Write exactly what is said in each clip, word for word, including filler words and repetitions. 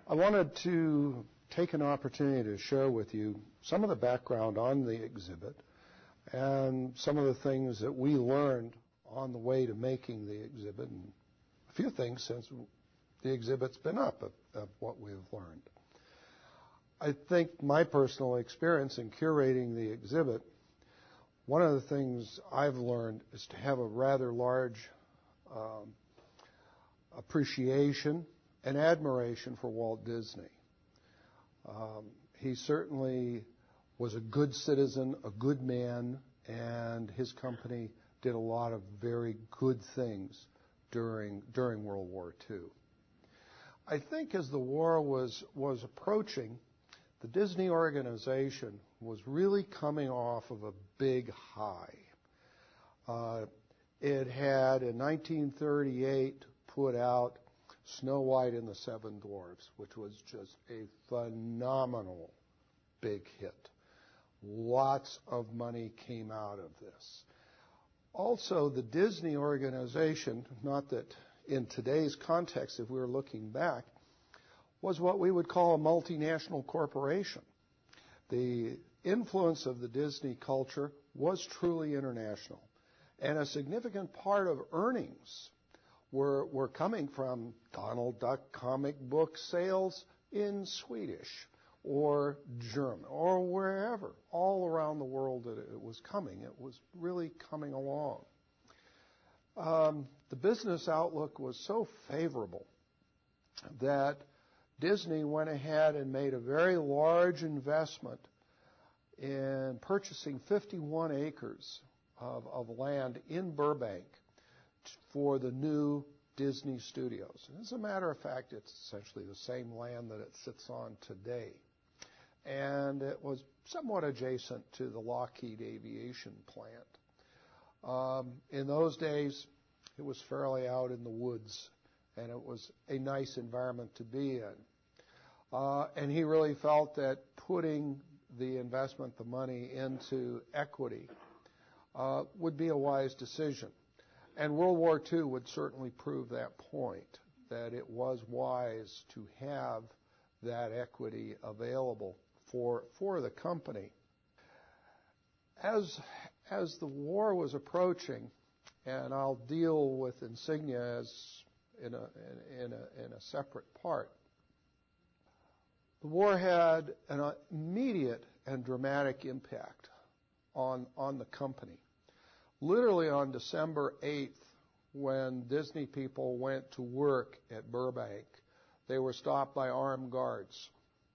I wanted to take an opportunity to share with you some of the background on the exhibit and some of the things that we learned on the way to making the exhibit, and a few things since the exhibit's been up of, of what we've learned. I think my personal experience in curating the exhibit, one of the things I've learned is to have a rather large um, appreciation and admiration for Walt Disney. Um, he certainly was a good citizen, a good man, and his company did a lot of very good things during during World War Two. I think as the war was was approaching, the Disney organization was really coming off of a big high. Uh, it had, in nineteen thirty-eight, put out Snow White and the Seven Dwarfs, which was just a phenomenal big hit. Lots of money came out of this. Also, the Disney organization, not that in today's context, if we were looking back, was what we would call a multinational corporation. The influence of the Disney culture was truly international, and a significant part of earnings were, were coming from Donald Duck comic book sales in Swedish or German or wherever, all around the world that it was coming. It was really coming along. Um, the business outlook was so favorable that Disney went ahead and made a very large investment in purchasing fifty-one acres of, of land in Burbank for the new Disney Studios. As a matter of fact, it's essentially the same land that it sits on today. And it was somewhat adjacent to the Lockheed Aviation plant. Um, in those days, it was fairly out in the woods, and it was a nice environment to be in. Uh, and he really felt that putting the investment, the money, into equity uh, would be a wise decision. And World War Two would certainly prove that point, that it was wise to have that equity available for for the company. As as the war was approaching, and I'll deal with Insignia as in a in a in a separate part, the war had an immediate and dramatic impact on on the company. Literally on December eighth, when Disney people went to work at Burbank, they were stopped by armed guards.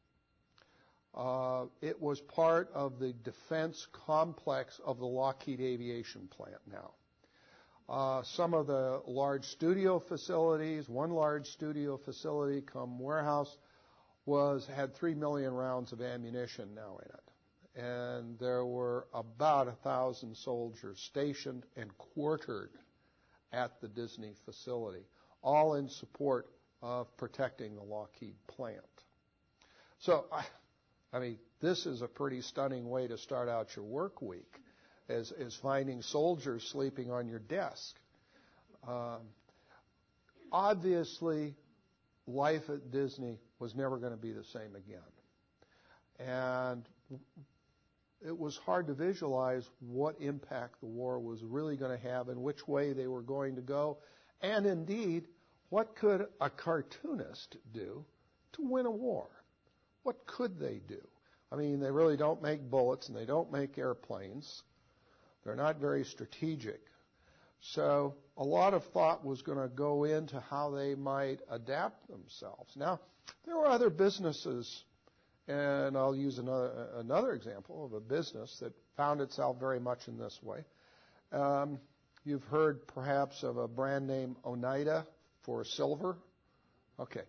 Uh, it was part of the defense complex of the Lockheed Aviation plant now. Uh, some of the large studio facilities, one large studio facility come warehouse, was had three million rounds of ammunition now in it. And there were about a thousand soldiers stationed and quartered at the Disney facility, all in support of protecting the Lockheed plant. So, I, I mean, this is a pretty stunning way to start out your work week, is, is finding soldiers sleeping on your desk. Um, obviously, life at Disney was never going to be the same again. And it was hard to visualize what impact the war was really going to have and which way they were going to go. And indeed, what could a cartoonist do to win a war? What could they do? I mean, they really don't make bullets and they don't make airplanes. They're not very strategic. So a lot of thought was going to go into how they might adapt themselves. Now, there were other businesses, and I'll use another, another example of a business that found itself very much in this way. Um, you've heard perhaps of a brand name Oneida for silver. Okay.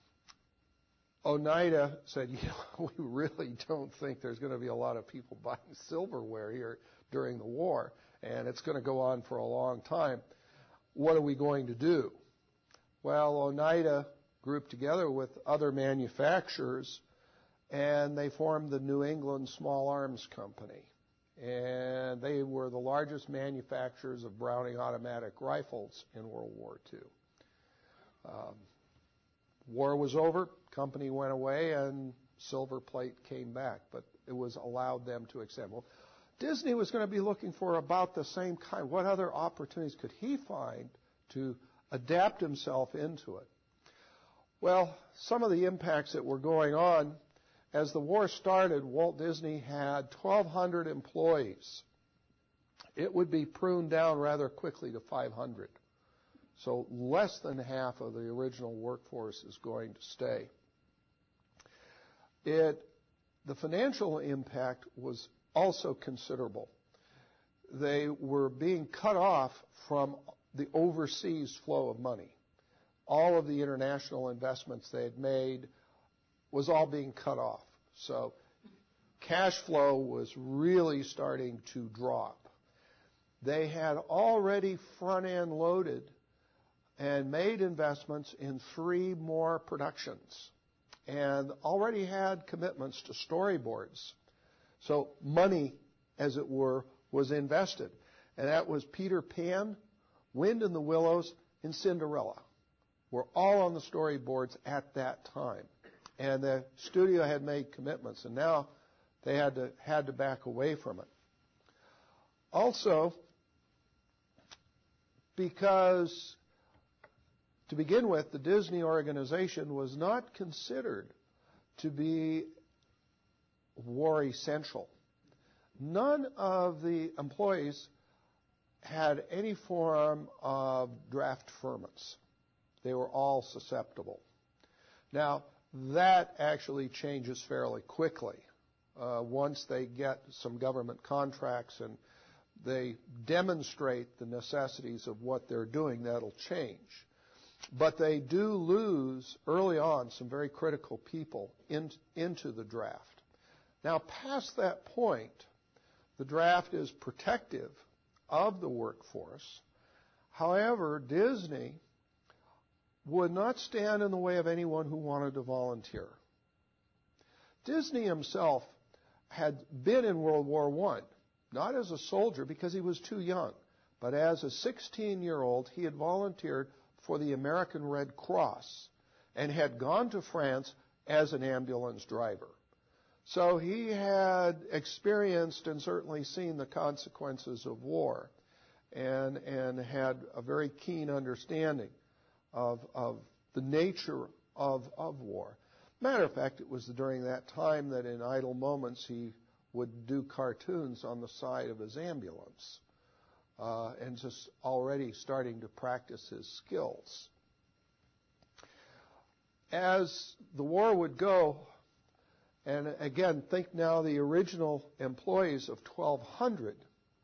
Oneida said, you know, we really don't think there's going to be a lot of people buying silverware here during the war, and it's going to go on for a long time. What are we going to do? Well, Oneida grouped together with other manufacturers, and they formed the New England Small Arms Company. And they were the largest manufacturers of Browning automatic rifles in World War Two. Um, war was over. company went away and Silver Plate came back, but it was allowed them to extend. Well, Disney was going to be looking for about the same kind. What other opportunities could he find to adapt himself into it? Well, some of the impacts that were going on, as the war started, Walt Disney had twelve hundred employees. It would be pruned down rather quickly to five hundred. So less than half of the original workforce is going to stay. It, the financial impact was also considerable. They were being cut off from the overseas flow of money. All of the international investments they had made was all being cut off. So cash flow was really starting to drop. They had already front-end loaded and made investments in three more productions and already had commitments to storyboards. So money, as it were, was invested. And that was Peter Pan, Wind in the Willows, and Cinderella. Were all on the storyboards at that time. And the studio had made commitments, and now they had to, had to back away from it. Also, because to begin with, the Disney organization was not considered to be war essential. None of the employees had any form of draft deferments. They were all susceptible. Now, that actually changes fairly quickly. Uh, once they get some government contracts and they demonstrate the necessities of what they're doing, that'll change. But they do lose, early on, some very critical people in, into the draft. Now, past that point, the draft is protective of the workforce. However, Disney would not stand in the way of anyone who wanted to volunteer. Disney himself had been in World War One, not as a soldier because he was too young, but as a sixteen-year-old, he had volunteered for the American Red Cross and had gone to France as an ambulance driver. So he had experienced and certainly seen the consequences of war and, and had a very keen understanding of, of the nature of, of war. Matter of fact, it was during that time that in idle moments he would do cartoons on the side of his ambulance uh, and just already starting to practice his skills. As the war would go, and again, think now the original employees of twelve hundred,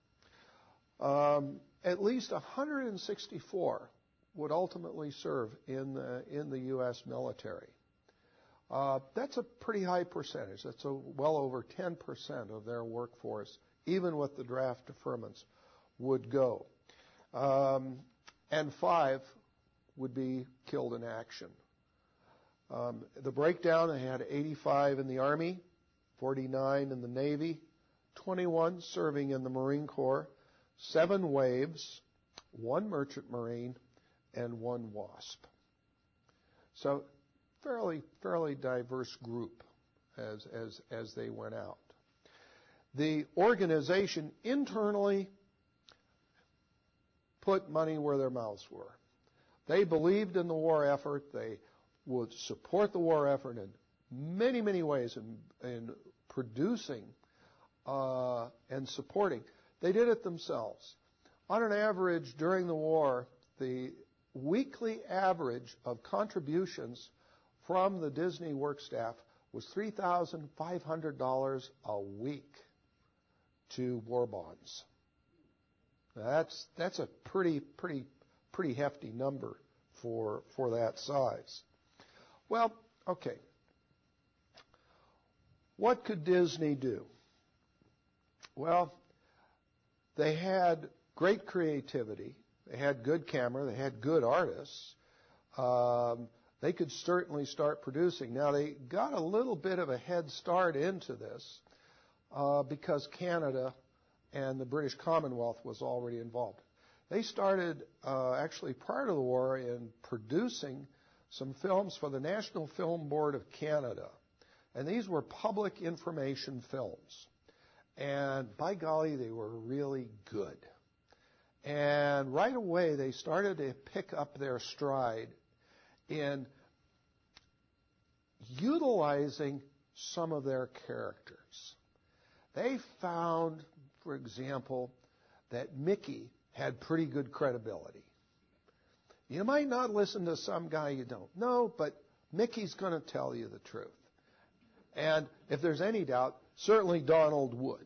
um, at least one hundred sixty-four would ultimately serve in the, in the U S military. Uh, that's a pretty high percentage. That's a, well over ten percent of their workforce, even with the draft deferments, would go. Um, and five would be killed in action. Um, the breakdown, they had eighty-five in the Army, forty-nine in the Navy, twenty-one serving in the Marine Corps, seven waves, one merchant marine, and one WASP. So fairly fairly diverse group as as as they went out. The organization internally put money where their mouths were. They believed in the war effort. They would support the war effort in many, many ways in, in producing uh, and supporting. They did it themselves. On an average, during the war, the weekly average of contributions from the Disney work staff was three thousand five hundred dollars a week to war bonds. Now that's that's a pretty pretty pretty hefty number for for that size. Well, okay. What could Disney do? Well, they had great creativity. They had good camera. They had good artists. Um, they could certainly start producing. Now, they got a little bit of a head start into this uh, because Canada and the British Commonwealth was already involved. They started uh, actually prior to the war in producing some films for the National Film Board of Canada. And these were public information films. And by golly, they were really good. And right away, they started to pick up their stride in utilizing some of their characters. They found, for example, that Mickey had pretty good credibility. You might not listen to some guy you don't know, but Mickey's going to tell you the truth. And if there's any doubt, certainly Donald would.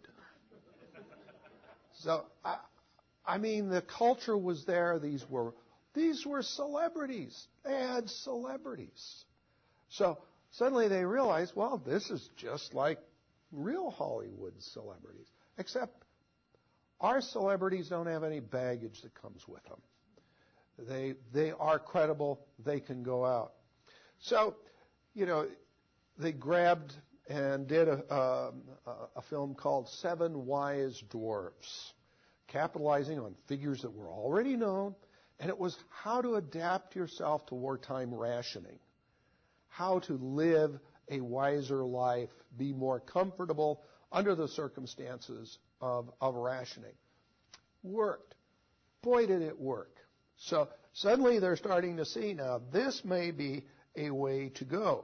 So, I, I mean, the culture was there. These were, these were celebrities. They had celebrities. So suddenly they realized, well, this is just like real Hollywood celebrities, except our celebrities don't have any baggage that comes with them. They they are credible. They can go out. So, you know, they grabbed and did a, um, a film called Seven Wise Dwarfs, capitalizing on figures that were already known, and it was how to adapt yourself to wartime rationing, how to live a wiser life, be more comfortable under the circumstances of, of rationing. Worked. Boy, did it work. So suddenly they're starting to see now this may be a way to go.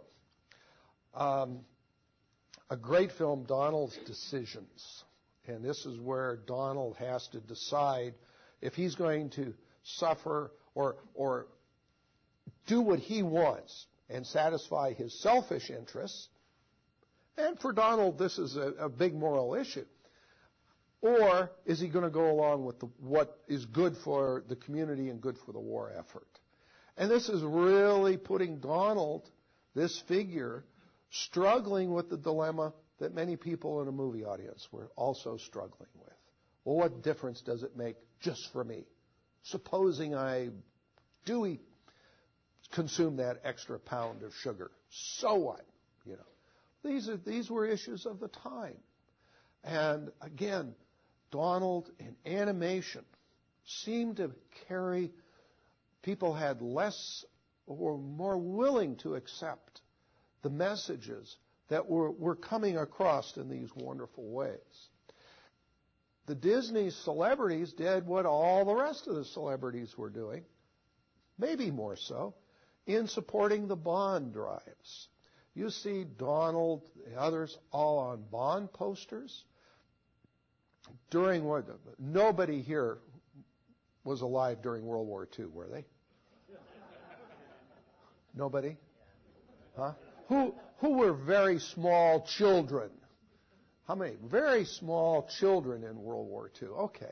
Um, a great film, Donald's Decisions. And this is where Donald has to decide if he's going to suffer or, or do what he wants and satisfy his selfish interests. And for Donald, this is a, a big moral issue. Or is he going to go along with the, what is good for the community and good for the war effort? And this is really putting Donald, this figure, struggling with the dilemma that many people in a movie audience were also struggling with. Well, what difference does it make just for me? Supposing I do eat, consume that extra pound of sugar. So what? You know, these are these were issues of the time. And again, Donald in animation seemed to carry, people had less or were more willing to accept the messages that were, were coming across in these wonderful ways. The Disney celebrities did what all the rest of the celebrities were doing, maybe more so, in supporting the bond drives. You see Donald, the others, all on bond posters. During what, nobody here was alive during World War Two, were they? Nobody? Huh? Who who were very small children? How many? Very small children in World War Two. Okay.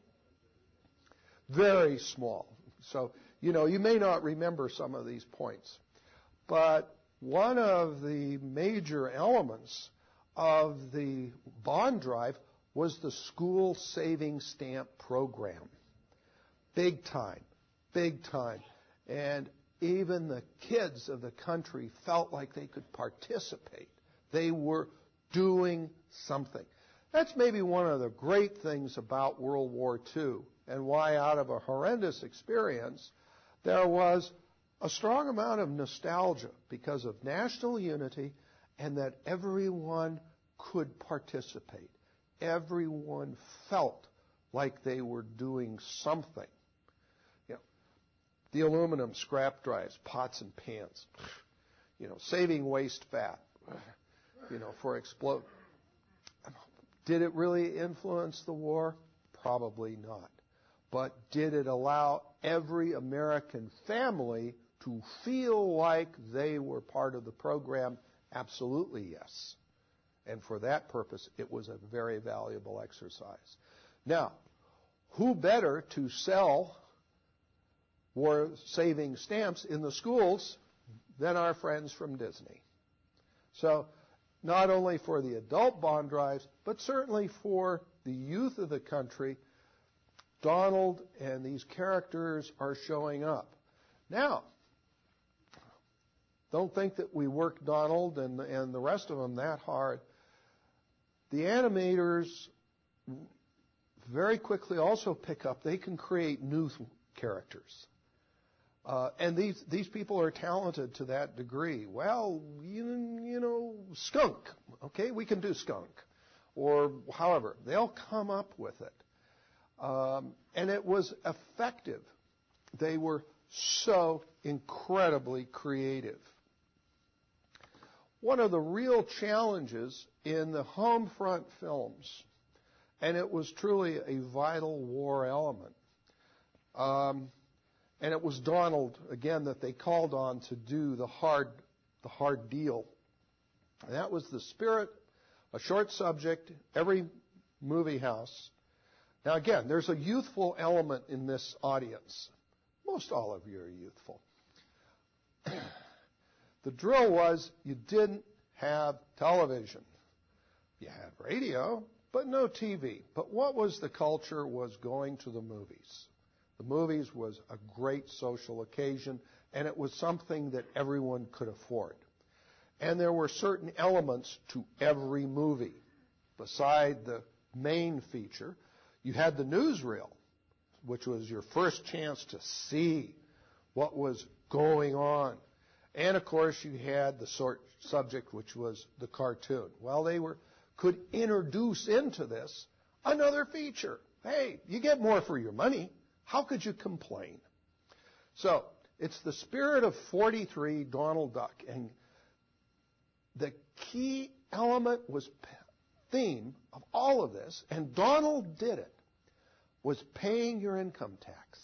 Very small. So, you know, you may not remember some of these points. But one of the major elements of the bond drive was the school saving stamp program. Big time. Big time. And even the kids of the country felt like they could participate. They were doing something. That's maybe one of the great things about World War Two, and why out of a horrendous experience, there was a strong amount of nostalgia because of national unity and that everyone could participate. Everyone felt like they were doing something. You know, the aluminum scrap drives, pots and pans, you know, saving waste fat, you know, for explode. Did it really influence the war? Probably not. But did it allow every American family to feel like they were part of the program? Absolutely yes. And for that purpose, it was a very valuable exercise. Now, who better to sell war-saving stamps in the schools than our friends from Disney? So, not only for the adult bond drives, but certainly for the youth of the country, Donald and these characters are showing up. Now, don't think that we worked Donald and, and the rest of them that hard. The animators very quickly also pick up, they can create new characters. Uh, and these, these people are talented to that degree. Well, you, you know, skunk. Okay, we can do skunk. Or however, they'll come up with it. Um, and it was effective. They were so incredibly creative. One of the real challenges in the home front films, and it was truly a vital war element, um, and it was Donald, again, that they called on to do the hard, the hard deal. And that was the spirit, a short subject, every movie house. Now again, there's a youthful element in this audience. Most all of you are youthful. The drill was you didn't have television. You had radio, but no T V. But what was the culture was going to the movies. The movies was a great social occasion, and it was something that everyone could afford. And there were certain elements to every movie. Beside the main feature, you had the newsreel, which was your first chance to see what was going on. And, of course, you had the sort subject, which was the cartoon. Well, they were could introduce into this another feature. Hey, you get more for your money. How could you complain? So it's the spirit of forty-three, Donald Duck. And the key element was theme of all of this, and Donald did it, was paying your income tax.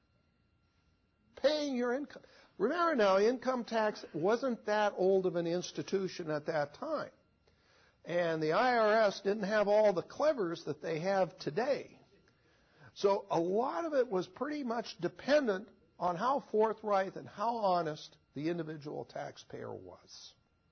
Paying your income. Remember now, income tax wasn't that old of an institution at that time. And the I R S didn't have all the clevers that they have today. So a lot of it was pretty much dependent on how forthright and how honest the individual taxpayer was.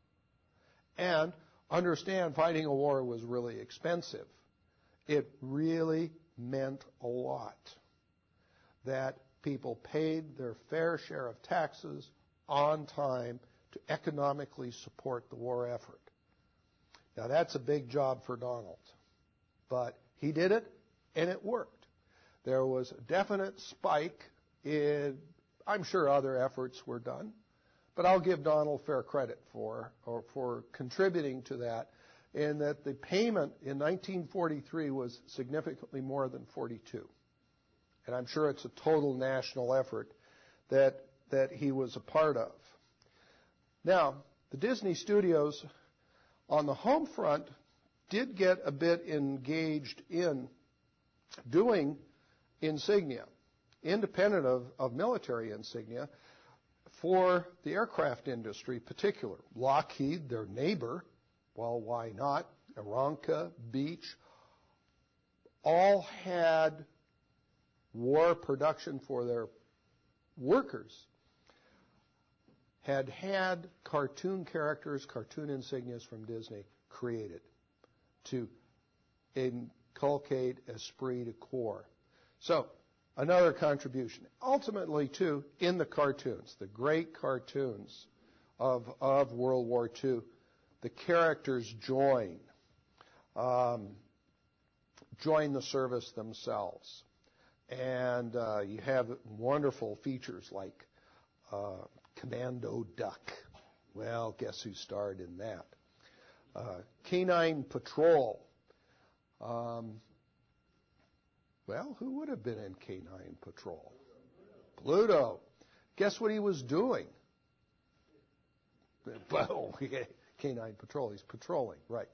And understand, fighting a war was really expensive. It really meant a lot that people paid their fair share of taxes on time to economically support the war effort. Now that's a big job for Donald, but he did it and it worked. There was a definite spike in, I'm sure other efforts were done, but I'll give Donald fair credit for, or for contributing to that, in that the payment in nineteen forty-three was significantly more than forty-two. And I'm sure it's a total national effort that, that he was a part of. Now, the Disney studios on the home front did get a bit engaged in doing insignia, independent of, of military insignia, for the aircraft industry particular. Lockheed, their neighbor, well, why not? Aeronca, Beech, all had war production for their workers, had had cartoon characters, cartoon insignias from Disney created to inculcate esprit de corps. So, another contribution. Ultimately, too, in the cartoons, the great cartoons of, of World War Two, the characters join, um, join the service themselves. And uh, you have wonderful features like uh, Commando Duck. Well, guess who starred in that? Uh, Canine Patrol. Um, well, who would have been in Canine Patrol? Pluto. Guess what he was doing? Oh, Canine Patrol. He's patrolling, right.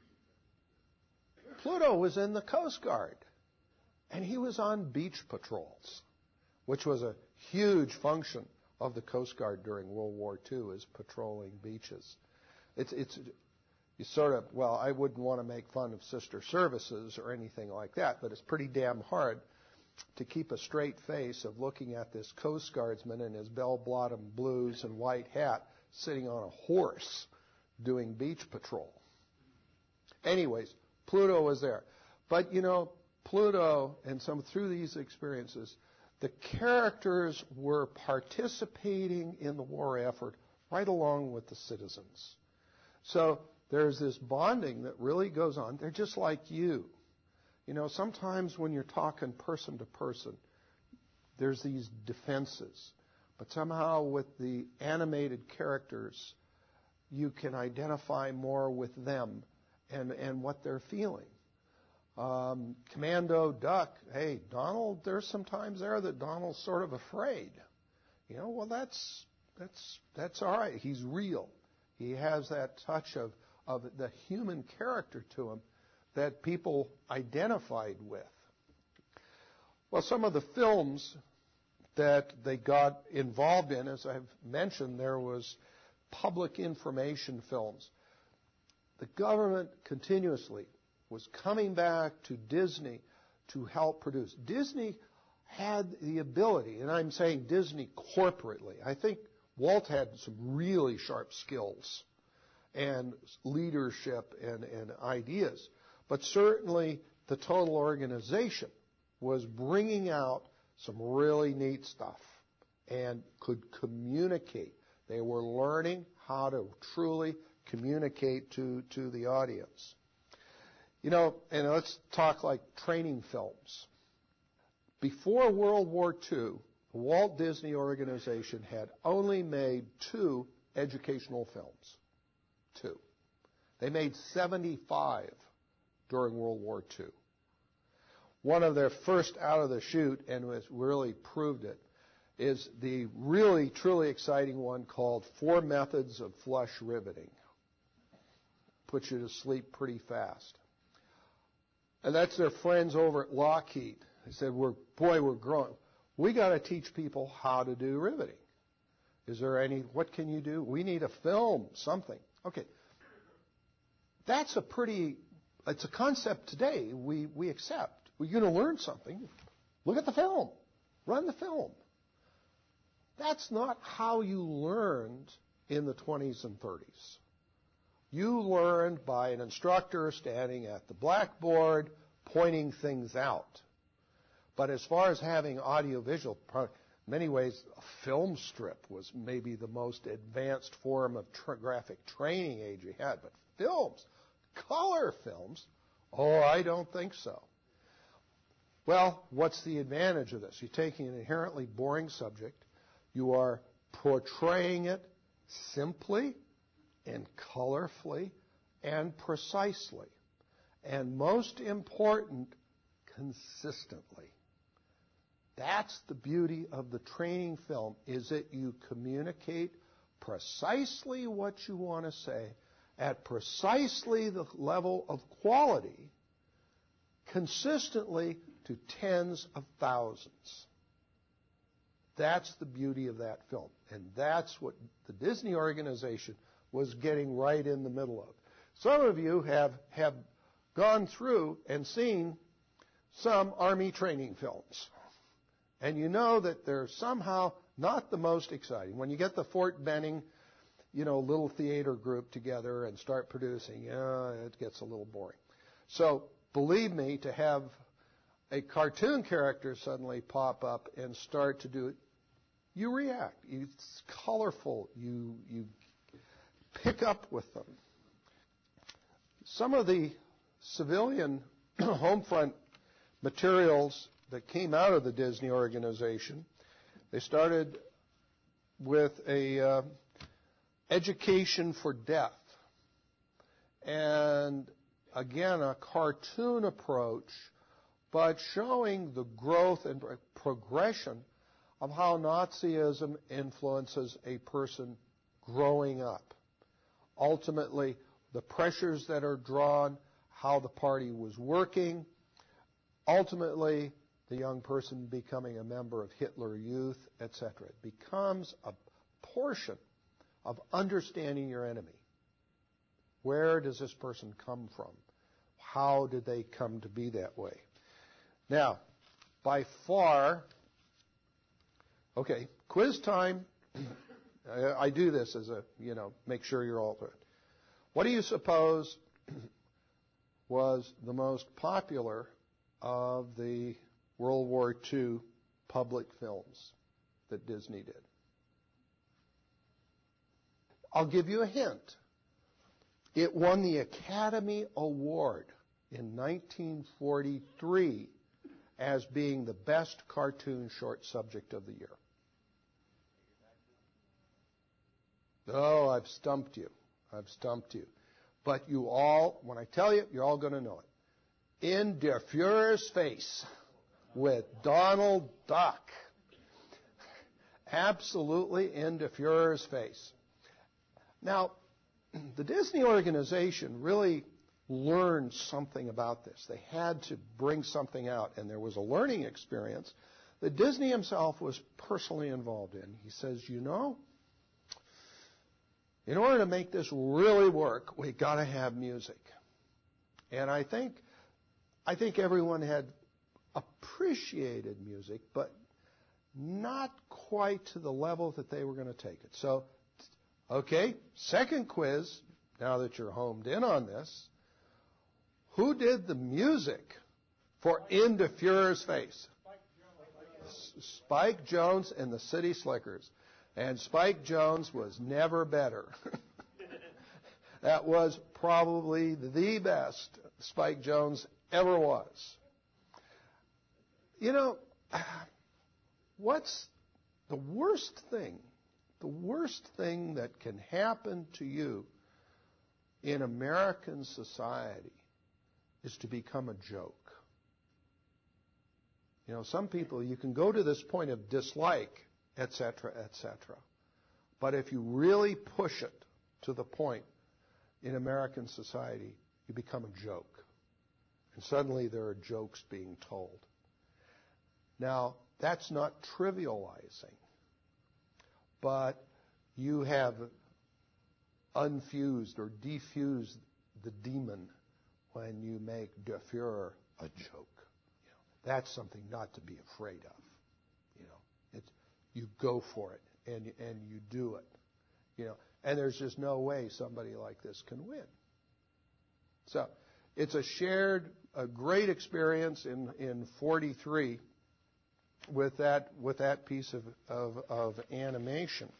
Pluto was in the Coast Guard. And he was on beach patrols, which was a huge function of the Coast Guard during World War Two, is patrolling beaches. It's, it's, you sort of, well, I wouldn't want to make fun of sister services or anything like that, but it's pretty damn hard to keep a straight face of looking at this Coast Guardsman in his bell-bottom blues and white hat sitting on a horse doing beach patrol. Anyways, Pluto was there. But, you know, Pluto, and some through these experiences, the characters were participating in the war effort right along with the citizens. So there's this bonding that really goes on. They're just like you. You know, sometimes when you're talking person to person, there's these defenses. But somehow with the animated characters, you can identify more with them and, and what they're feeling. Um, Commando Duck, hey, Donald, there's some times there that Donald's sort of afraid. You know, well, that's that's that's all right. He's real. He has that touch of, of the human character to him that people identified with. Well, some of the films that they got involved in, as I've mentioned, there was public information films. The government continuously was coming back to Disney to help produce. Disney had the ability, and I'm saying Disney corporately. I think Walt had some really sharp skills and leadership and, and ideas, but certainly the total organization was bringing out some really neat stuff and could communicate. They were learning how to truly communicate to, to the audience. You know, and let's talk like training films. Before World War Two, the Walt Disney Organization had only made two educational films. Two. They made seventy-five during World War Two. One of their first out of the chute, and was really proved it, is the really, truly exciting one called Four Methods of Flush Riveting. Puts you to sleep pretty fast. And that's their friends over at Lockheed. They said, "We're boy, we're growing. We got to teach people how to do riveting. Is there any, what can you do? We need a film, something." Okay. That's a pretty, it's a concept today we, we accept. We're going to learn something. Look at the film. Run the film. That's not how you learned in the twenties and thirties. You learned by an instructor standing at the blackboard, pointing things out. But as far as having audiovisual, in many ways, a film strip was maybe the most advanced form of tra- graphic training age you had. But films, color films, oh, I don't think so. Well, what's the advantage of this? You're taking an inherently boring subject. You are portraying it simply and colorfully and precisely. And most important, consistently. That's the beauty of the training film, is that you communicate precisely what you want to say at precisely the level of quality consistently to tens of thousands. That's the beauty of that film. And that's what the Disney organization was getting right in the middle of. Some of you have, have gone through and seen some Army training films. And you know that they're somehow not the most exciting. When you get the Fort Benning, you know, little theater group together and start producing, yeah, it gets a little boring. So, believe me, to have a cartoon character suddenly pop up and start to do it, you react. It's colorful. You, you pick up with them. Some of the civilian home front materials that came out of the Disney organization, they started with a uh, education for deaf. And again, a cartoon approach, but showing the growth and progression of how Nazism influences a person growing up. Ultimately, the pressures that are drawn, how the party was working, ultimately, the young person becoming a member of Hitler Youth, et cetera. It becomes a portion of understanding your enemy. Where does this person come from? How did they come to be that way? Now, by far, okay, quiz time. I do this as a, you know, make sure you're all good. What do you suppose was the most popular of the World War Two public films that Disney did? I'll give you a hint. It won the Academy Award in nineteen forty-three as being the best cartoon short subject of the year. Oh, I've stumped you. I've stumped you. But you all, when I tell you, you're all going to know it. In Der Fuhrer's Face with Donald Duck. Absolutely in Der Fuhrer's Face. Now, the Disney organization really learned something about this. They had to bring something out, and there was a learning experience that Disney himself was personally involved in. He says, you know, in order to make this really work, we've got to have music. And I think, I think everyone had appreciated music, but not quite to the level that they were going to take it. So, okay, second quiz, now that you're homed in on this, who did the music for In Der Fuhrer's Face? Spike Jones and the City Slickers. And Spike Jones was never better. That was probably the best Spike Jones ever was. You know, what's the worst thing, the worst thing that can happen to you in American society is to become a joke. You know, some people, you can go to this point of dislike, et cetera, et cetera. But if you really push it to the point in American society, you become a joke. And suddenly there are jokes being told. Now, that's not trivializing, but you have unfused or defused the demon when you make Der Fuhrer a joke. You know, that's something not to be afraid of. You know, it's, you go for it and and you do it. You know, and there's just no way somebody like this can win. So, it's a shared, a great experience in in forty-three with that with that piece of of, of animation.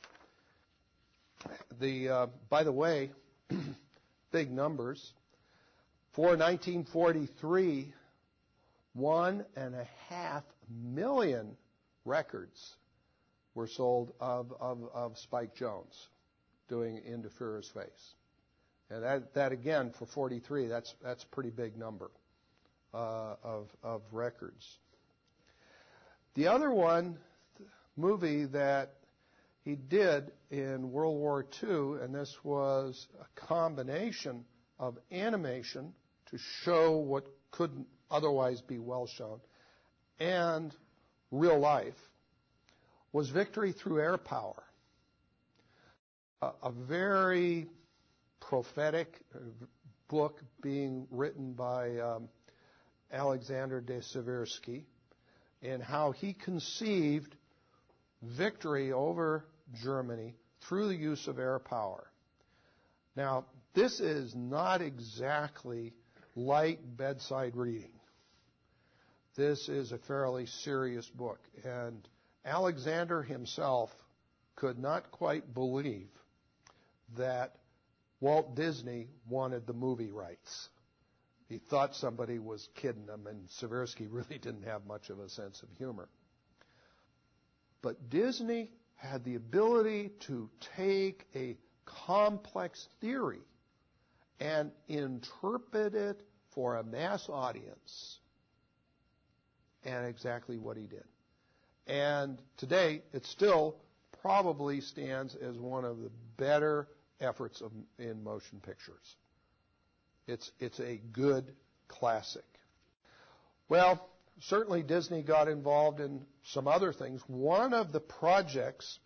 The uh, by the way, big numbers. For nineteen forty-three, one and a half million records were sold of, of, of Spike Jones doing In Der Fuhrer's Face. And that, that again, for forty-three, that's that's a pretty big number uh, of, of records. The other one, movie that he did in World War Two, and this was a combination of animation to show what couldn't otherwise be well shown, and real life, was Victory Through Air Power. A, a very prophetic book being written by um, Alexander de Seversky, in how he conceived victory over Germany through the use of air power. Now, this is not exactly light bedside reading. This is a fairly serious book, and Alexander himself could not quite believe that Walt Disney wanted the movie rights. He thought somebody was kidding him, and Seversky really didn't have much of a sense of humor. But Disney had the ability to take a complex theory and interpret it for a mass audience, and exactly what he did. And today, it still probably stands as one of the better efforts of, in motion pictures. It's, it's a good classic. Well, certainly Disney got involved in some other things. One of the projects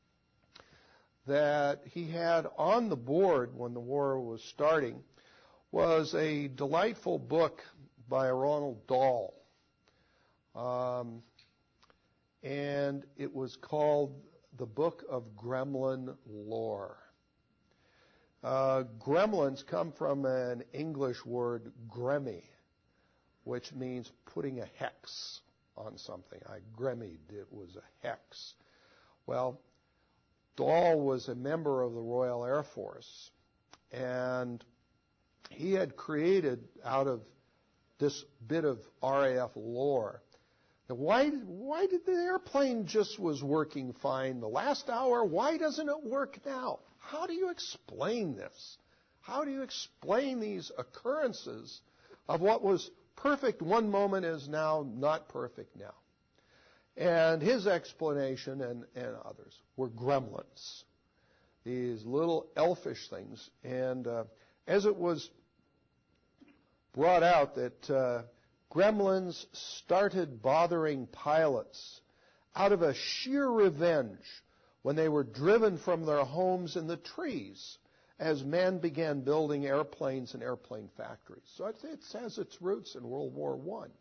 that he had on the board when the war was starting was a delightful book by Ronald Dahl. Um, and it was called The Book of Gremlin Lore. Uh, gremlins come from an English word, gremmy, which means putting a hex on something. I gremmied, it was a hex. Well, Dahl was a member of the Royal Air Force, and he had created out of this bit of R A F lore. Now, why, why did the airplane just was working fine the last hour? Why doesn't it work now? how do you explain this? How do you explain these occurrences of what was perfect one moment is now not perfect now? And his explanation, and, and others, were gremlins, these little elfish things. And uh, as it was brought out that uh, gremlins started bothering pilots out of a sheer revenge when they were driven from their homes in the trees as men began building airplanes and airplane factories. So it, it has its roots in World War One.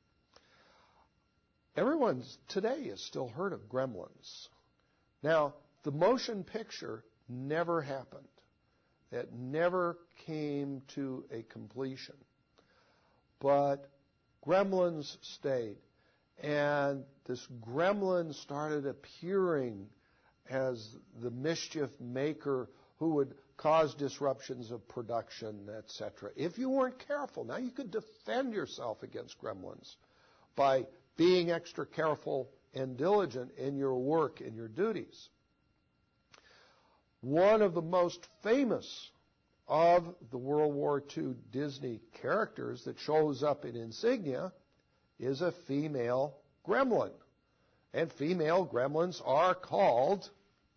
Everyone today has still heard of gremlins. Now, the motion picture never happened. It never came to a completion. But gremlins stayed. And this gremlin started appearing as the mischief maker who would cause disruptions of production, et cetera. If you weren't careful, now you could defend yourself against gremlins by being extra careful and diligent in your work and your duties. One of the most famous of the World War Two Disney characters that shows up in insignia is a female gremlin. And female gremlins are called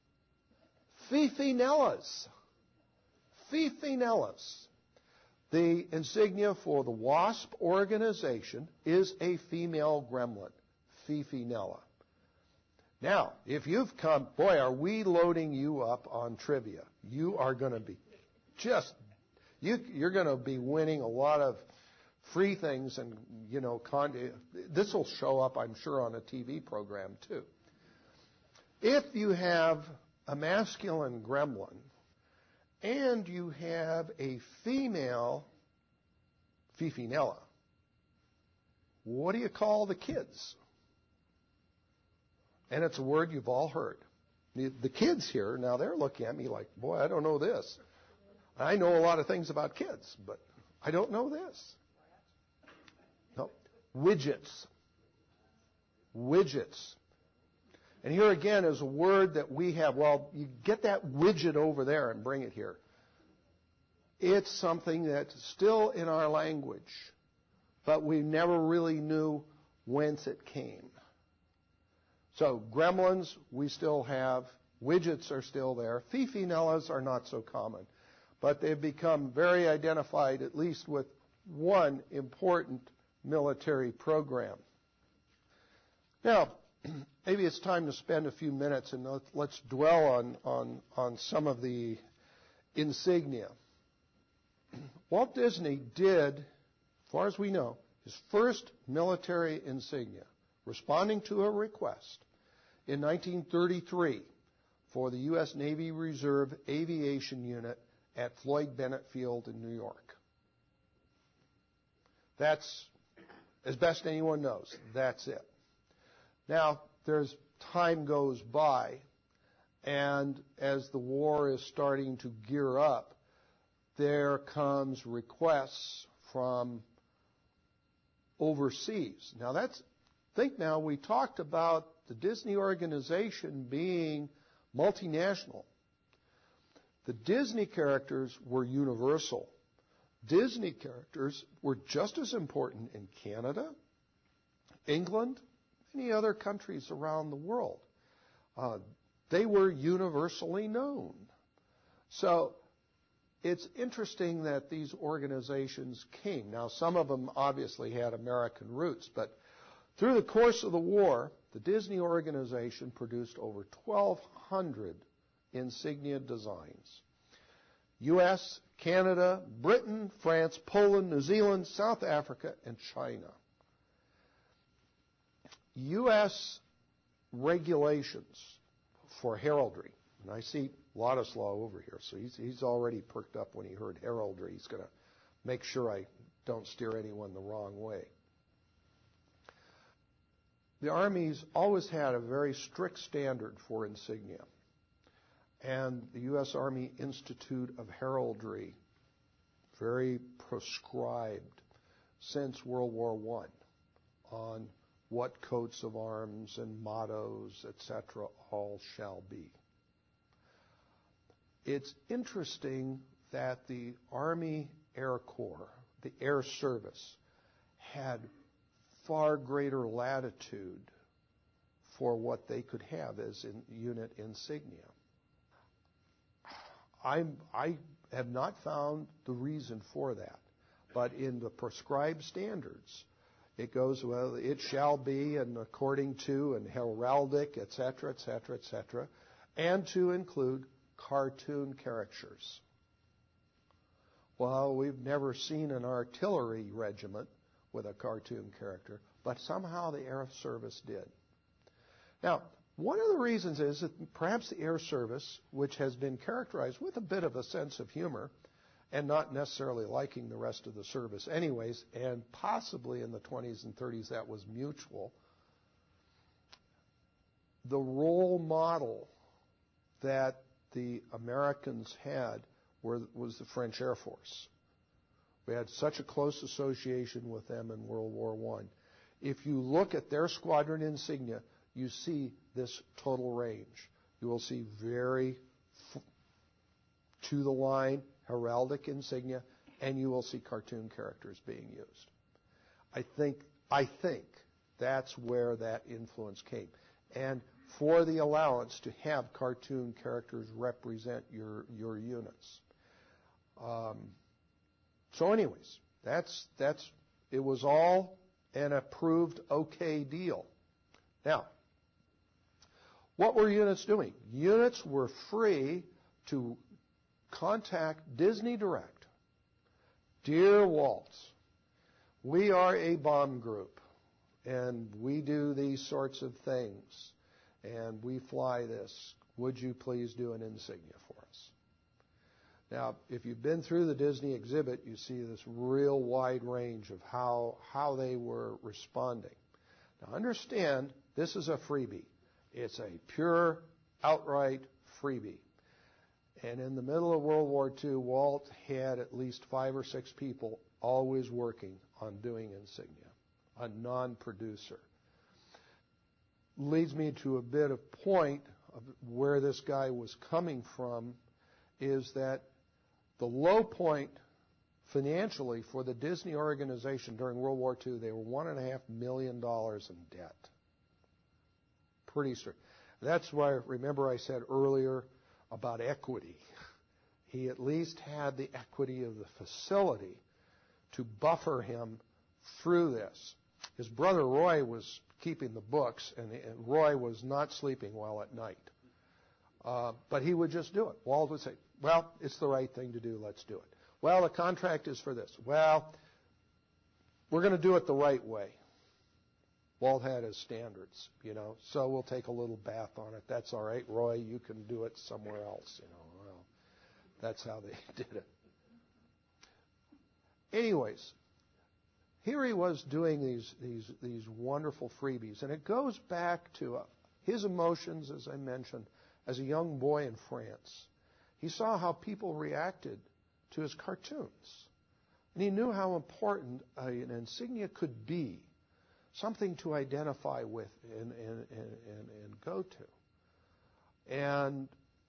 Fifinellas. Fifinellas. The insignia for the WASP organization is a female gremlin, Fifinella. Now, if you've come, boy, are we loading you up on trivia. You are going to be just, you, you're going to be winning a lot of free things, and, you know, con- this will show up, I'm sure, on a T V program, too. If you have a masculine gremlin and you have a female Fifinella, what do you call the kids? And it's a word you've all heard. The, the kids here, now they're looking at me like, boy, I don't know this. I know a lot of things about kids, but I don't know this. No, widgets. Widgets. And here again is a word that we have. Well, you get that widget over there and bring it here. It's something that's still in our language, but we never really knew whence it came. So gremlins, we still have. Widgets are still there. Fifinellas are not so common, but they've become very identified, at least with one important military program. Now, maybe it's time to spend a few minutes and let's dwell on, on, on some of the insignia. Walt Disney did, as far as we know, his first military insignia, responding to a request in nineteen thirty-three for the U S Navy Reserve Aviation Unit at Floyd Bennett Field in New York. That's, as best anyone knows, that's it. Now, there's time goes by, and as the war is starting to gear up, there comes requests from overseas. Now, that's, think now, we talked about the Disney organization being multinational. The Disney characters were universal. Disney characters were just as important in Canada, England, many other countries around the world. Uh, they were universally known. So it's interesting that these organizations came. Now, some of them obviously had American roots, but through the course of the war, the Disney organization produced over twelve hundred insignia designs. U S, Canada, Britain, France, Poland, New Zealand, South Africa, and China. U S regulations for heraldry, and I see Ladislaw over here, so he's, he's already perked up when he heard heraldry. He's going to make sure I don't steer anyone the wrong way. The armies always had a very strict standard for insignia. And the U S Army Institute of Heraldry, very prescribed since World War One on what coats of arms and mottos, et cetera, all shall be. it's interesting that the Army Air Corps, the Air Service, had far greater latitude for what they could have as in unit insignia. I'm, I have not found the reason for that, but in the prescribed standards, it goes, well, it shall be, and according to, and heraldic, et cetera, et cetera, et cetera, and to include cartoon characters. Well, we've never seen an artillery regiment with a cartoon character, but somehow the Air Service did. Now, one of the reasons is that perhaps the Air Service, which has been characterized with a bit of a sense of humor and not necessarily liking the rest of the service anyways, and possibly in the twenties and thirties that was mutual, the role model that the Americans had were, was the French Air Force. We had such a close association with them in World War One. If you look at their squadron insignia, you see this total range. You will see very f- to the line heraldic insignia, and you will see cartoon characters being used. I think I think that's where that influence came. And for the allowance to have cartoon characters represent your your units. Um, so anyways, that's that's it was all an approved okay deal. Now, what were units doing? Units were free to contact Disney Direct. Dear Walt, we are a bomb group, and we do these sorts of things, and we fly this. Would you please do an insignia for us? Now, if you've been through the Disney exhibit, you see this real wide range of how, how they were responding. Now, understand, this is a freebie. It's a pure, outright freebie. And in the middle of World War Two, Walt had at least five or six people always working on doing insignia, a non-producer. Leads me to a bit of point of where this guy was coming from, is that the low point financially for the Disney organization during World War Two, they were one and a half million dollars in debt. Pretty strict. That's why, remember I said earlier about equity. He at least had the equity of the facility to buffer him through this. His brother Roy was keeping the books, and Roy was not sleeping well at night. Uh, but he would just do it. Walt would say, well, it's the right thing to do, let's do it. Well, the contract is for this. Well, we're going to do it the right way. Walt had his standards, you know, so we'll take a little bath on it. That's all right, Roy, you can do it somewhere else, you know. Well, that's how they did it. Anyways, here he was doing these, these, these wonderful freebies, and it goes back to uh, his emotions, as I mentioned, as a young boy in France. He saw how people reacted to his cartoons, and he knew how important uh, an insignia could be, something to identify with and, and, and, and, and go to. And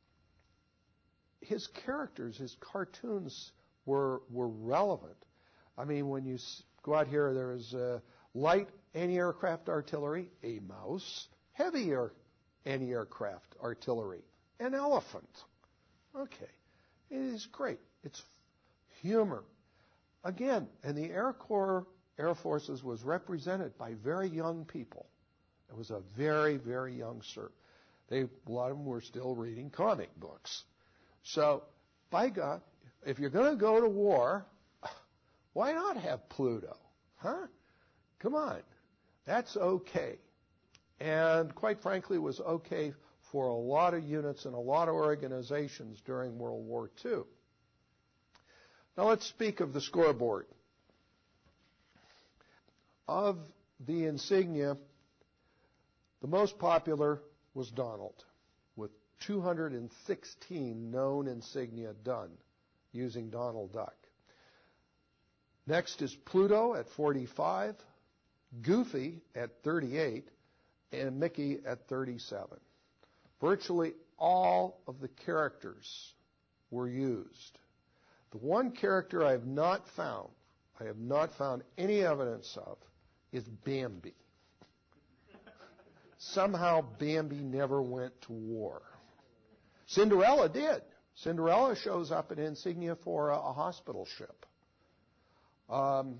his characters, his cartoons were were relevant. I mean, when you go out here, there is uh, light anti-aircraft artillery, a mouse, heavy air anti-aircraft artillery, an elephant. Okay, it is great. It's humor. Again, and the Air Corps Air Forces was represented by very young people. It was a very, very young service. They, a lot of them were still reading comic books. So, by God, if you're going to go to war, why not have Pluto? Huh? Come on. That's okay. And quite frankly, it was okay for a lot of units and a lot of organizations during World War Two. Now let's speak of the scoreboard. Of the insignia, the most popular was Donald, with two hundred sixteen known insignia done using Donald Duck. Next is Pluto at forty-five, Goofy at thirty-eight, and Mickey at thirty-seven. Virtually all of the characters were used. The one character I have not found, I have not found any evidence of, is Bambi. Somehow Bambi never went to war. Cinderella did. Cinderella shows up in insignia for a, a hospital ship. Um,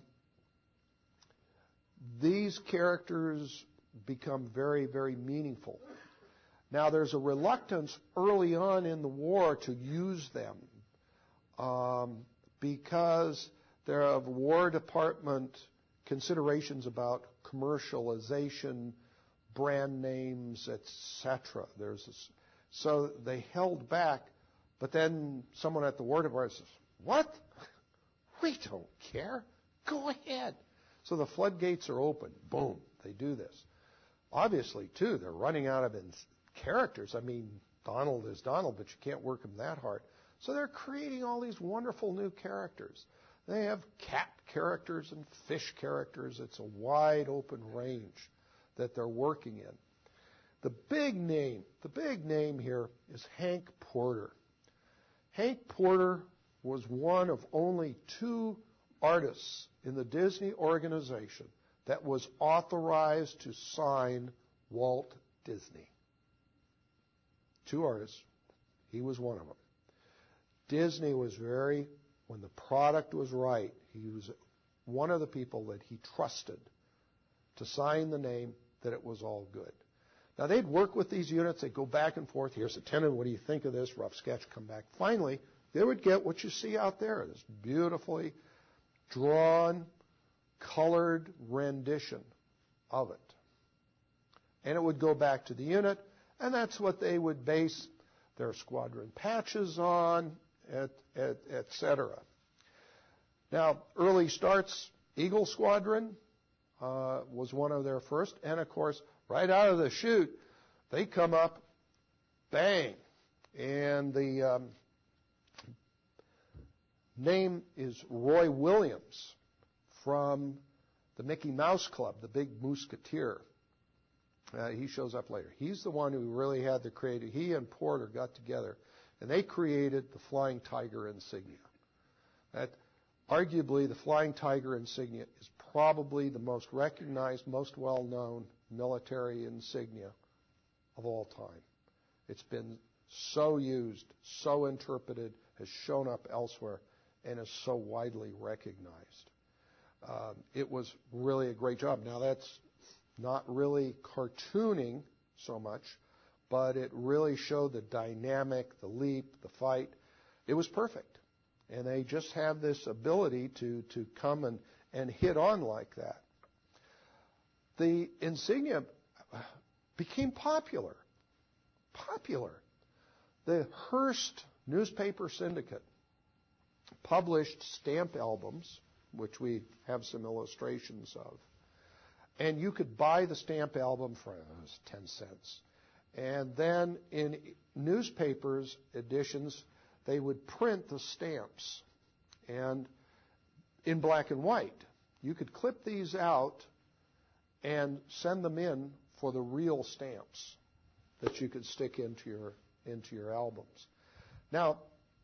these characters become very, very meaningful. Now, there's a reluctance early on in the war to use them um, because there are War Department considerations about commercialization, brand names, et cetera. There's this, so they held back, but then someone at the War Department says, "What? We don't care. Go ahead." So the floodgates are open. Boom, they do this. Obviously, too, they're running out of ins- characters. I mean, Donald is Donald, but you can't work him that hard. So they're creating all these wonderful new characters. They have cat characters and fish characters. It's a wide open range that they're working in. The big name, the big name here is Hank Porter. Hank Porter was one of only two artists in the Disney organization that was authorized to sign Walt Disney. Two artists. He was one of them. Disney was very, when the product was right, he was one of the people that he trusted to sign the name that it was all good. Now, they'd work with these units. They'd go back and forth. Here's a tenant. What do you think of this? Rough sketch. Come back. Finally, they would get what you see out there, this beautifully drawn, colored rendition of it. And it would go back to the unit, and that's what they would base their squadron patches on, et, et, et cetera. Now, early starts, Eagle Squadron uh, was one of their first, and of course, right out of the chute, they come up, bang, and the um, name is Roy Williams from the Mickey Mouse Club, the Big Musketeer. Uh, he shows up later. He's the one who really had the creative. He and Porter got together, and they created the Flying Tiger insignia. That, arguably, the Flying Tiger insignia is probably the most recognized, most well-known military insignia of all time. It's been so used, so interpreted, has shown up elsewhere, and is so widely recognized. Um, it was really a great job. Now, that's not really cartooning so much, but it really showed the dynamic, the leap, the fight. It was perfect. And they just have this ability to, to come and, and hit on like that. The insignia became popular. Popular. The Hearst Newspaper Syndicate published stamp albums, which we have some illustrations of. And you could buy the stamp album for uh, ten cents. And then in newspapers editions, they would print the stamps and in black and white. You could clip these out and send them in for the real stamps that you could stick into your into your albums. Now,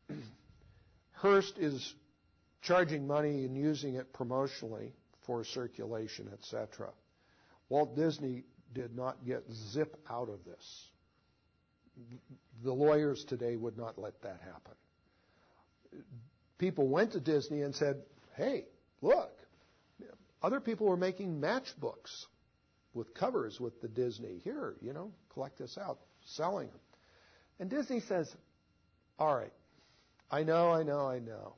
Hearst is charging money and using it promotionally for circulation, et cetera. Walt Disney did not get zip out of this. The lawyers today would not let that happen. People went to Disney and said, "Hey, look, other people were making matchbooks with covers with the Disney. Here, you know, collect this out," selling them. And Disney says, "All right, I know, I know, I know.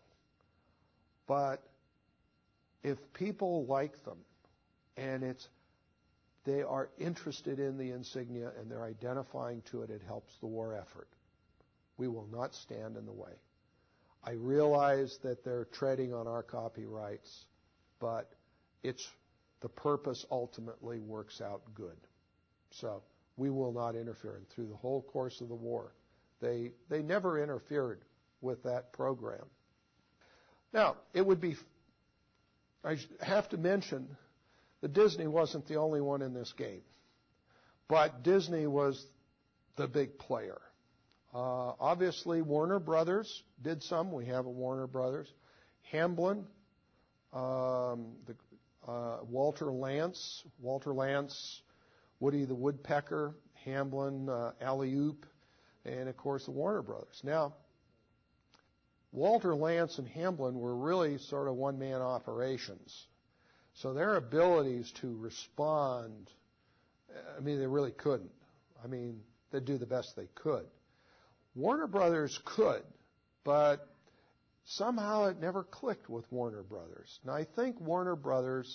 But if people like them and it's they are interested in the insignia and they're identifying to it, it helps the war effort. We will not stand in the way. I realize that they're treading on our copyrights, but it's the purpose ultimately works out good. So we will not interfere." And through the whole course of the war, they they never interfered with that program. Now, it would be, I have to mention that Disney wasn't the only one in this game. But Disney was the big player. Uh, obviously, Warner Brothers did some. We have a Warner Brothers. Hamblin, um, the, uh, Walter Lantz, Walter Lantz, Woody the Woodpecker, Hamblin, uh, Alley-Oop, and of course the Warner Brothers. Now, Walter Lantz and Hamblin were really sort of one-man operations. So their abilities to respond, I mean, they really couldn't. I mean, they'd do the best they could. Warner Brothers could, but somehow it never clicked with Warner Brothers. Now, I think Warner Brothers,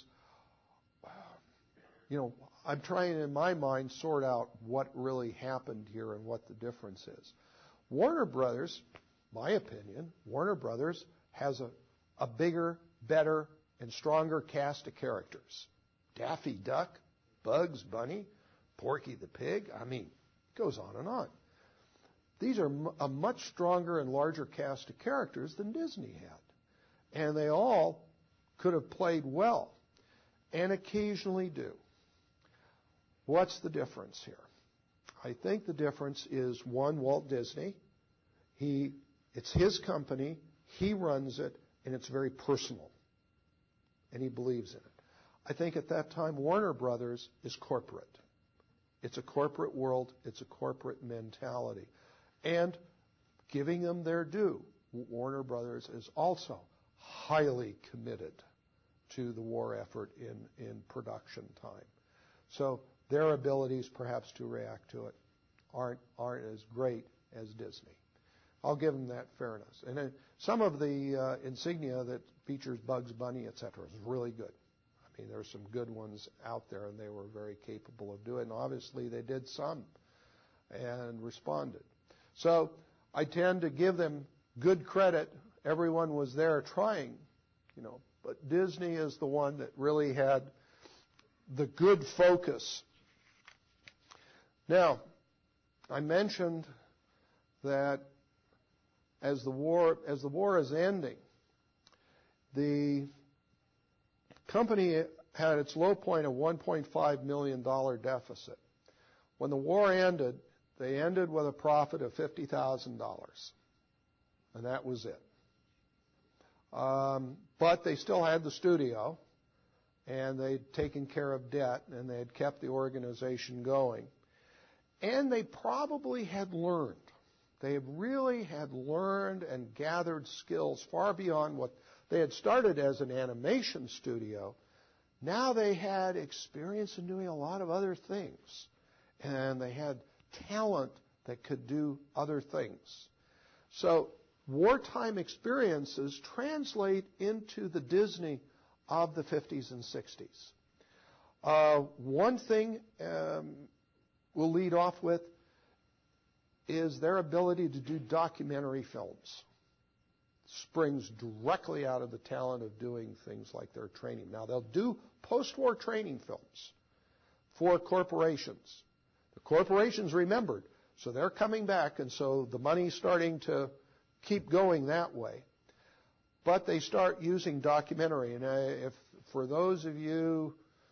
you know, I'm trying in my mind sort out what really happened here and what the difference is. Warner Brothers, my opinion, Warner Brothers has a, a bigger, better, and stronger cast of characters. Daffy Duck, Bugs Bunny, Porky the Pig, I mean, it goes on and on. These are a much stronger and larger cast of characters than Disney had. And they all could have played well, and occasionally do. What's the difference here? I think the difference is, one, Walt Disney. He, it's his company, he runs it, and it's very personal. And he believes in it. I think at that time, Warner Brothers is corporate. It's a corporate world. It's a corporate mentality. And giving them their due, Warner Brothers is also highly committed to the war effort in, in production time. So their abilities perhaps to react to it aren't, aren't as great as Disney. I'll give them that fairness. And then some of the uh, insignia that features Bugs Bunny, et cetera, is really good. I mean, there's some good ones out there, and they were very capable of doing it. And obviously, they did some and responded. So I tend to give them good credit. Everyone was there trying, you know. But Disney is the one that really had the good focus. Now, I mentioned that as the war as the war is ending, the company had its low point of one point five million dollars deficit. When the war ended, they ended with a profit of fifty thousand dollars, and that was it. Um, but they still had the studio, and they'd taken care of debt, and they had kept the organization going. And they probably had learned. They really had learned and gathered skills far beyond what they had started as an animation studio. Now they had experience in doing a lot of other things. And they had talent that could do other things. So wartime experiences translate into the Disney of the fifties and sixties. Uh, one thing um, we'll lead off with is their ability to do documentary films. Springs directly out of the talent of doing things like their training. Now, they'll do post-war training films for corporations. The corporations remembered, so they're coming back, and so the money's starting to keep going that way. But they start using documentary. And if for those of you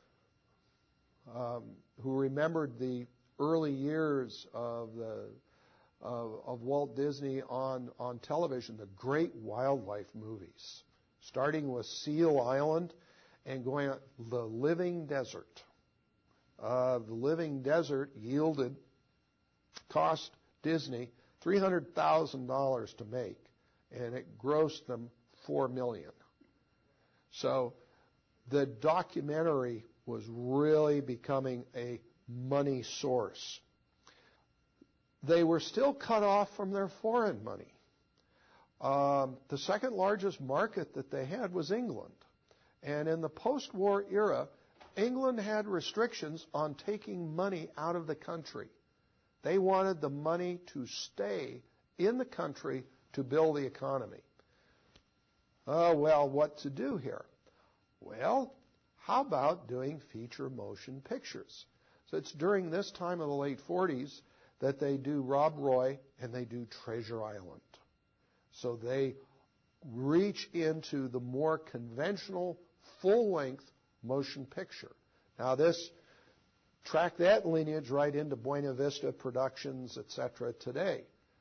um, who remembered the early years of the Of, of Walt Disney on, on television, the great wildlife movies, starting with Seal Island and going on The Living Desert. Uh, the Living Desert yielded, cost Disney three hundred thousand dollars to make, and it grossed them four million dollars. So the documentary was really becoming a money source. They were still cut off from their foreign money. Um, the second largest market that they had was England. And in the post-war era, England had restrictions on taking money out of the country. They wanted the money to stay in the country to build the economy. Oh, well, what to do here? Well, how about doing feature motion pictures? So it's during this time of the late forties that they do Rob Roy and they do Treasure Island. So they reach into the more conventional full-length motion picture. Now this, track that lineage right into Buena Vista Productions, et cetera today.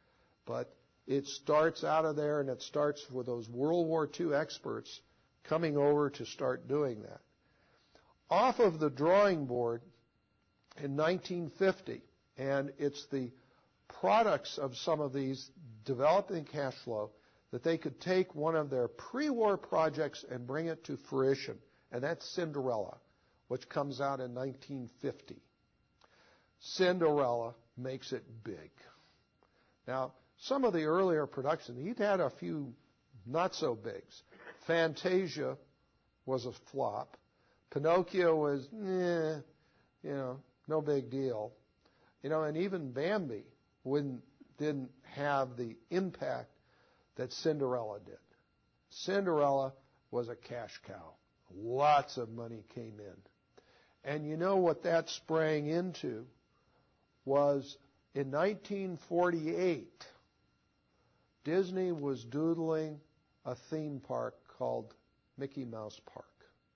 But it starts out of there, and it starts with those World War Two experts coming over to start doing that. Off of the drawing board in nineteen fifty, and it's the products of some of these developing cash flow that they could take one of their pre-war projects and bring it to fruition, and that's Cinderella, which comes out in nineteen fifty. Cinderella makes it big. Now, some of the earlier productions, he'd had a few not-so-bigs. Fantasia was a flop. Pinocchio was, eh, you know, no big deal. You know, and even Bambi wouldn't, didn't have the impact that Cinderella did. Cinderella was a cash cow. Lots of money came in. And you know what that sprang into was in nineteen forty-eight, Disney was doodling a theme park called Mickey Mouse Park.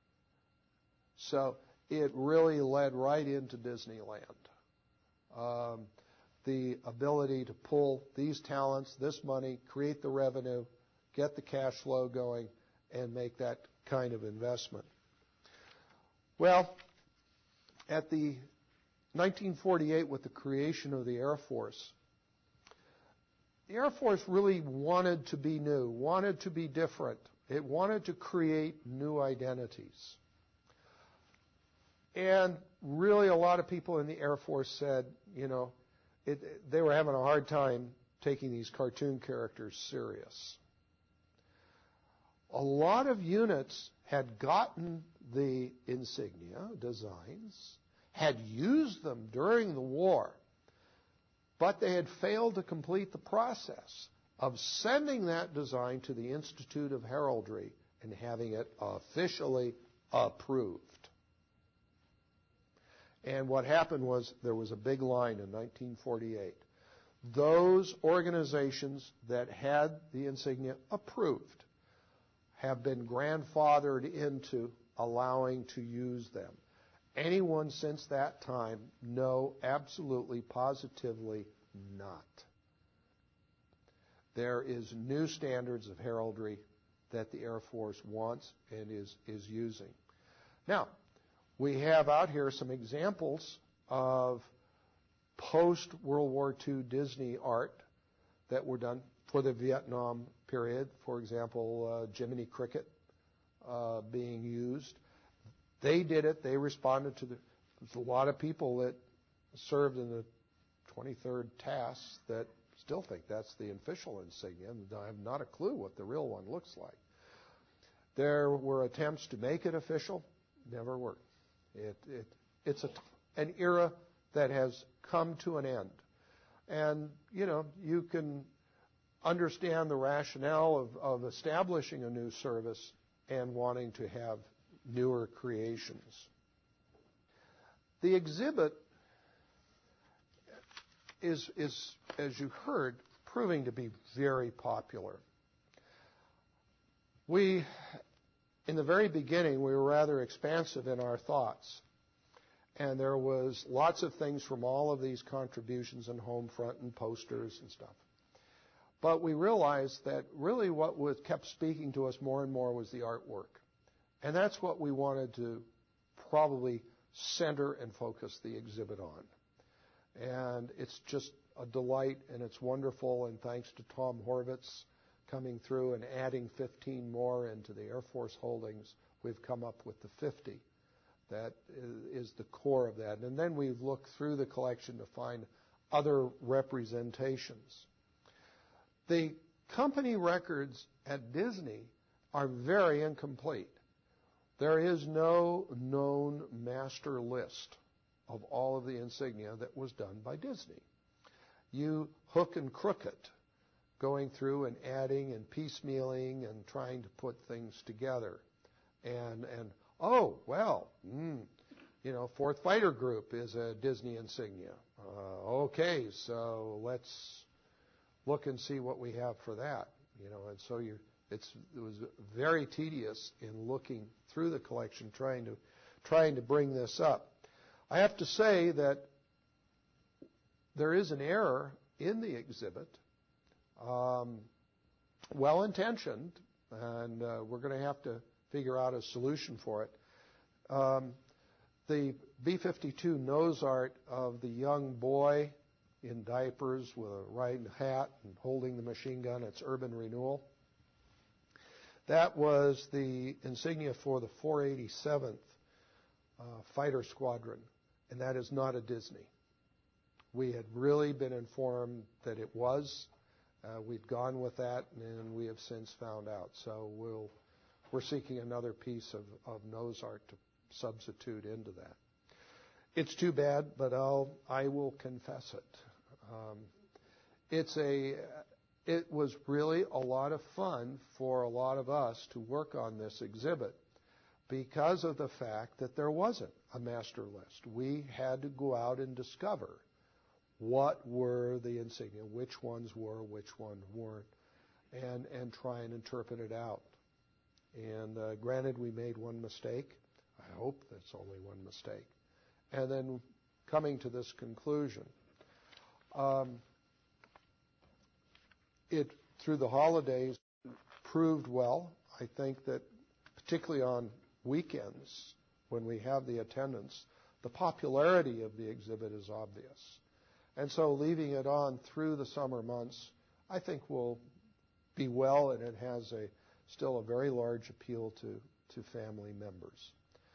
So it really led right into Disneyland. Um, the ability to pull these talents, this money, create the revenue, get the cash flow going, and make that kind of investment. Well, at the nineteen forty-eight, with the creation of the Air Force, the Air Force really wanted to be new, wanted to be different. It wanted to create new identities. And really a lot of people in the Air Force said, you know, it, they were having a hard time taking these cartoon characters serious. A lot of units had gotten the insignia designs, had used them during the war, but they had failed to complete the process of sending that design to the Institute of Heraldry and having it officially approved. And what happened was there was a big line in nineteen forty-eight. Those organizations that had the insignia approved have been grandfathered into allowing to use them. Anyone since that time? No, absolutely, positively not. There is new standards of heraldry that the Air Force wants and is, is using. Now, we have out here some examples of post-World War Two Disney art that were done for the Vietnam period. For example, uh, Jiminy Cricket uh, being used. They did it. They responded to the... There's a lot of people that served in the twenty-third T A S that still think that's the official insignia, and I have not a clue what the real one looks like. There were attempts to make it official. Never worked. It, it, it's a, an era that has come to an end. And, you know, you can understand the rationale of, of establishing a new service and wanting to have newer creations. The exhibit is, is, as you heard, proving to be very popular. We, in the very beginning, we were rather expansive in our thoughts. And there was lots of things from all of these contributions and home front and posters and stuff. But we realized that really what was kept speaking to us more and more was the artwork. And that's what we wanted to probably center and focus the exhibit on. And it's just a delight, and it's wonderful, and thanks to Tom Horvitz coming through and adding fifteen more into the Air Force holdings, we've come up with the fifty. That is the core of that. And then we've looked through the collection to find other representations. The company records at Disney are very incomplete. There is no known master list of all of the insignia that was done by Disney. You hook and crook it, going through and adding and piecemealing and trying to put things together. And, and oh, well, mm, you know, fourth Fighter Group is a Disney insignia. Uh, okay, so let's look and see what we have for that. You know, and so you're, it's, it was very tedious in looking through the collection, trying to, trying to bring this up. I have to say that there is an error in the exhibit. Um, well-intentioned, and uh, we're going to have to figure out a solution for it. Um, the B fifty-two nose art of the young boy in diapers with a riding hat and holding the machine gun, it's Urban Renewal. That was the insignia for the four eighty-seventh uh, Fighter Squadron, and that is not a Disney. We had really been informed that it was. Uh, we'd gone with that, and we have since found out. So we'll, we're seeking another piece of, of nose art to substitute into that. It's too bad, but I'll, I will confess it. Um, it's a, it was really a lot of fun for a lot of us to work on this exhibit because of the fact that there wasn't a master list. We had to go out and discover what were the insignia, which ones were, which ones weren't, and, and try and interpret it out. And uh, granted, we made one mistake. I hope that's only one mistake. And then coming to this conclusion, um, it, through the holidays, proved well. I think that particularly on weekends, when we have the attendance, the popularity of the exhibit is obvious. And so leaving it on through the summer months, I think will be well, and it has a still a very large appeal to, to family members.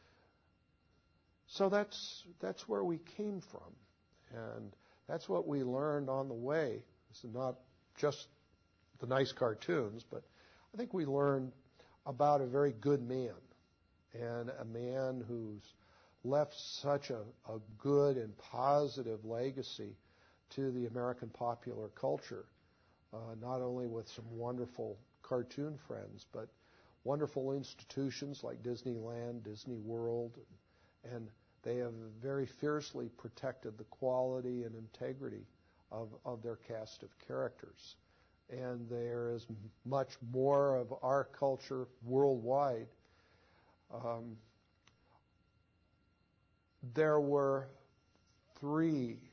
So that's that's where we came from, and that's what we learned on the way. This is not just the nice cartoons, but I think we learned about a very good man, and a man who's left such a, a good and positive legacy to the American popular culture, uh, not only with some wonderful cartoon friends, but wonderful institutions like Disneyland, Disney World, and they have very fiercely protected the quality and integrity of, of their cast of characters. And there is much more of our culture worldwide. Um, there were three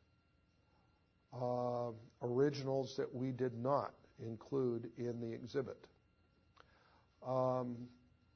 Uh, originals that we did not include in the exhibit. Um,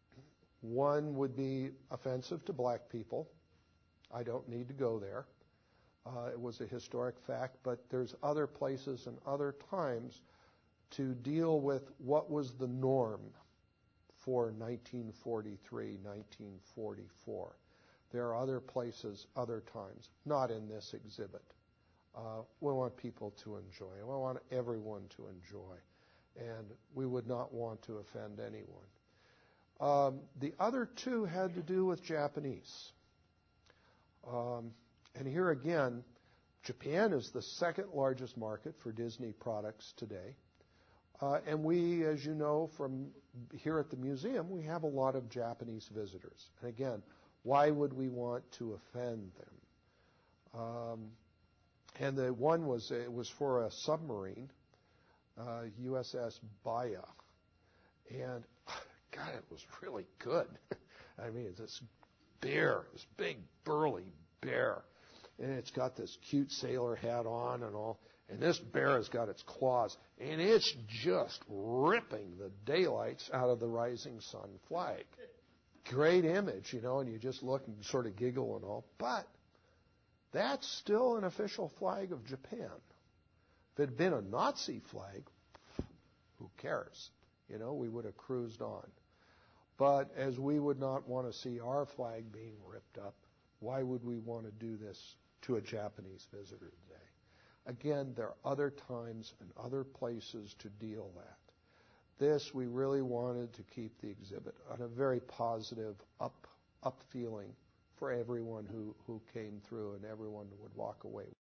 one would be offensive to black people. I don't need to go there. Uh, it was a historic fact, but there's other places and other times to deal with what was the norm for nineteen forty-three, nineteen forty-four. There are other places, other times, not in this exhibit. Uh, we want people to enjoy. We want everyone to enjoy. And we would not want to offend anyone. Um, the other two had to do with Japanese. Um, and here again, Japan is the second largest market for Disney products today. Uh, and we, as you know from here at the museum, we have a lot of Japanese visitors. And again, why would we want to offend them? Um, And the one was, it was for a submarine, uh, U S S Baya. And, God, it was really good. I mean, it's this bear, this big, burly bear. And it's got this cute sailor hat on and all. And this bear has got its claws. And it's just ripping the daylights out of the Rising Sun flag. Great image, you know, and you just look and sort of giggle and all. But that's still an official flag of Japan. If it had been a Nazi flag, who cares? You know, we would have cruised on. But as we would not want to see our flag being ripped up, why would we want to do this to a Japanese visitor today? Again, there are other times and other places to deal that. This, we really wanted to keep the exhibit on a very positive, up, up feeling for everyone who, who came through, and everyone would walk away